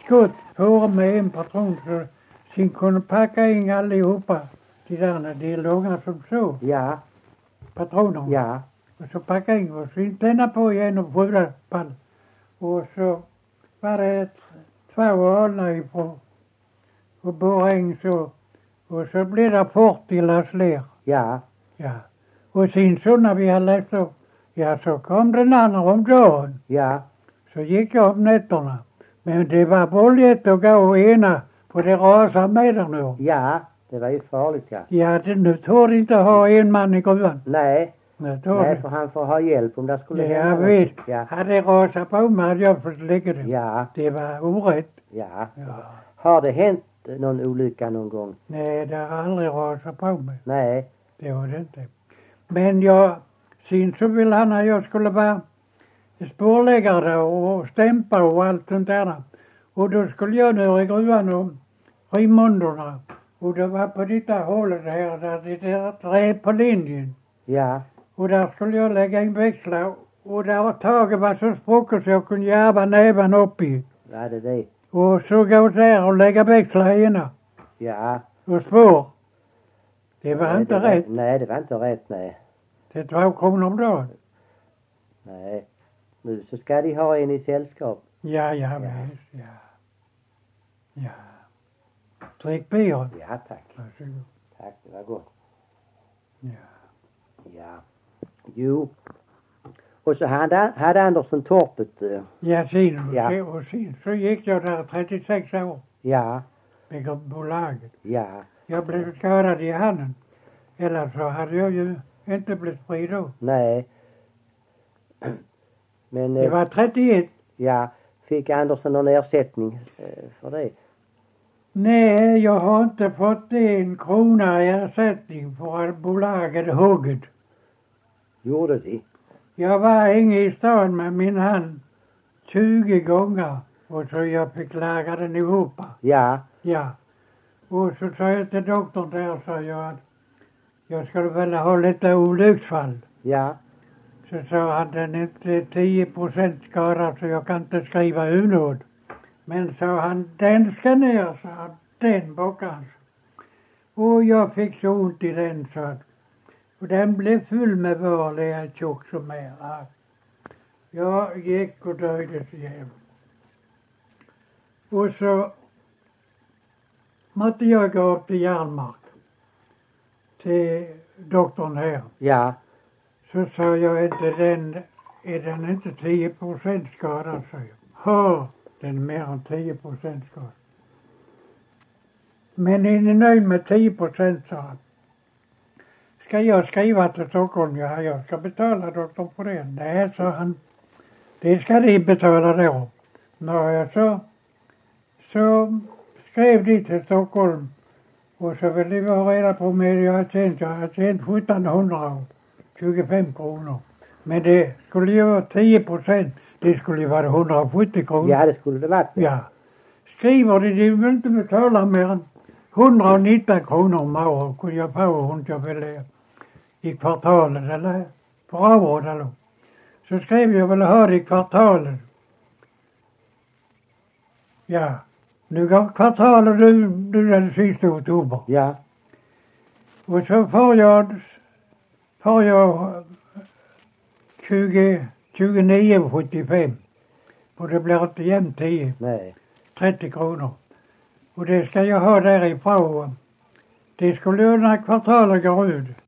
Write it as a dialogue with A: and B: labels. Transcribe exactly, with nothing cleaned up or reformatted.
A: skott på med en patron så sen kunde packa in allihopa. De där, de är långa som så.
B: Ja.
A: Patroner.
B: Ja.
A: Och så packa in och sen tända på igen och skjuta pall. Och så var det två alnar ifrån. Och borräng så. Och så blev det fyrtio lass ler.
B: Ja.
A: Ja. Och sen så när vi hade läst upp. Ja, så kom den andra om dagen.
B: Ja.
A: Så gick jag om nätterna. Men det var bollet att gå ena. För det rasar med där nu.
B: Ja. Det var ju farligt, ja.
A: Ja, det, nu tog det inte ha en man i gruvan.
B: Nej.
A: Nej,
B: Nej, för han får ha hjälp om det skulle
A: Ja,
B: hända
A: jag
B: något.
A: vet.
B: Ja.
A: Hade det rasat på mig hade jag fått lägga det.
B: Ja.
A: Det var orätt.
B: Ja.
A: Ja.
B: Har det hänt någon olycka någon gång?
A: Nej, det har aldrig rasat på mig.
B: Nej.
A: Det var det inte. Men jag, sen så ville han att jag skulle vara spårläggare och stämpa och allt sånt där. Och då skulle jag ner i gruvan och rymunderna. Och det var på detta hålet här, där det där trä på linjen.
B: Ja.
A: Och där skulle jag lägga in växlar. Och där var taget var så sprucket så jag kunde järva näven upp i.
B: Ja, det är det.
A: Och så gå där och lägga växlar ena.
B: Ja.
A: Och spår. Det var
B: Nej,
A: inte
B: det var,
A: rätt.
B: Nej, det var inte rätt, nej.
A: Det är två kronor om dagen.
B: Nej. Nu så ska de ha en i sällskap.
A: Ja, ja,
B: Ja.
A: visst, ja. Ja. Drick bier.
B: Ja, tack.
A: Varsågod.
B: Tack, det var gott.
A: Ja.
B: Ja. Jo. Och så hade, hade Andersson torpet. Uh,
A: Ja, sen,
B: Ja.
A: ja. Och sen så gick jag där trettiosex år.
B: ja.
A: Med bolaget.
B: Ja.
A: Jag blev skadad i handen. Eller så hade jag ju inte blivit fri då.
B: Nej. Men
A: Det
B: uh,
A: var trettioett.
B: ja, fick Andersson någon ersättning uh, för det?
A: Nej, jag har inte fått en krona i ersättning för att bolaget hugget.
B: Gjorde de?
A: Jag var inne i stan med min hand tjugo gånger och så jag fick lägga den ihop.
B: Ja.
A: Ja. Och så sa jag till doktorn där, sa jag att jag skulle vilja ha lite olycksfall.
B: Ja.
A: Så sa han, den är inte tio procent skadad så jag kan inte skriva unåd. Men sa han, den ska ner, sa han, den bakan. Och jag fick så ont i den så att, och den blev full med varliga tjock som är. Jag gick och döjdes igen. Och så måtte jag gå upp till Järnmark. Till doktorn här.
B: Ja.
A: Så sa jag inte den, är den inte tio procent skadad, sa jag. Ja, den är mer än tio procent skadad. Men är ni nöjd med tio procent, sa han. Ska jag skriva till Stockholm? Ja, jag ska betala doktorn på det. Nej, sa han. Det ska de betala då. Nå, så, så skrev de till Stockholm. Och så ville de ha reda på mig jag har tjänt. Jag har tjänt sjuttonhundratjugofem kronor. Men det skulle ju vara tio procent. Det skulle ju vara hundrasjuttio kronor.
B: Ja, det skulle det varit.
A: Ja. Skriver de, de vill inte betala mer än hundranitton kronor om året. Kunde jag få hon jag ville i kvartalet eller på året eller. Så skrev jag väl ha det i kvartalet. Ja. Nu går kvartalet du, du den sista oktober.
B: Ja.
A: Och så får jag, får jag tjugo, tjugonio sjuttiofem. Och det blir inte jämnt tio.
B: Nej.
A: trettio kronor. Och det ska jag ha därifrån. Det skulle ju när kvartalet går ut.